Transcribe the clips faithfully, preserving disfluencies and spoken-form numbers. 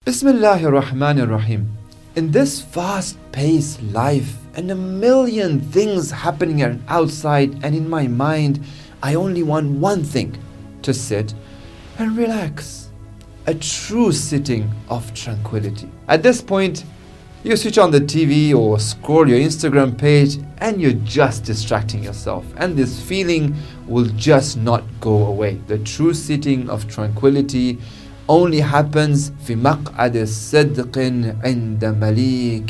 Bismillahir Rahmanir Rahim. In this fast-paced life and a million things happening outside and in my mind, I only want one thing: to sit and relax. A true sitting of tranquility. At this point, you switch on the T V or scroll your Instagram page and you're just distracting yourself, and this feeling will just not go away. The true sitting of tranquility only happens في مقعد صدق عند مليك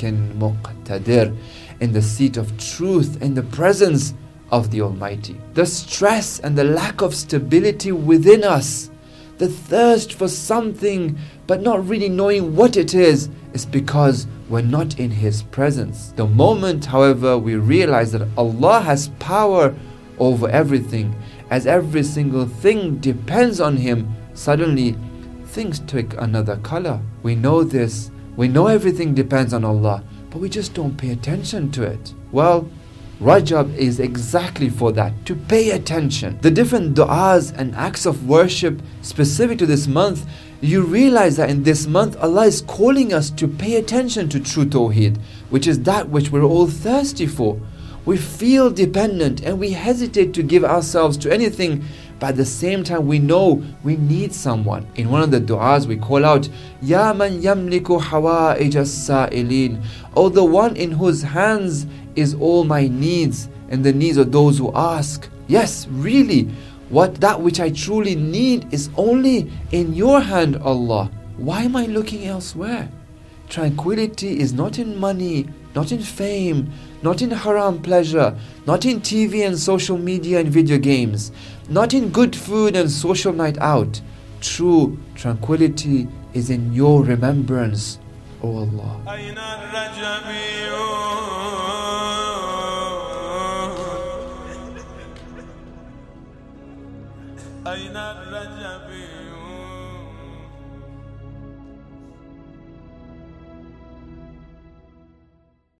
مقتدر, in the seat of truth, in the presence of the Almighty. The stress and the lack of stability within us, the thirst for something but not really knowing what it is, is because we're not in His presence. The moment, however, we realize that Allah has power over everything, as every single thing depends on Him, suddenly things take another color. We know this, we know everything depends on Allah, but we just don't pay attention to it. Well, Rajab is exactly for that, to pay attention. The different du'as and acts of worship specific to this month, you realize that in this month Allah is calling us to pay attention to true Tawheed, which is that which we're all thirsty for. We feel dependent and we hesitate to give ourselves to anything, but at the same time we know we need someone. In one of the du'as we call out, Ya man yamliku hawa'ij as-sa'ilin, O the one in whose hands is all my needs and the needs of those who ask. Yes, really, what that which I truly need is only in your hand, Allah. Why am I looking elsewhere? Tranquility is not in money, not in fame, not in haram pleasure, not in T V and social media and video games, not in good food and social night out. True tranquility is in your remembrance, O Allah. أين الرجبي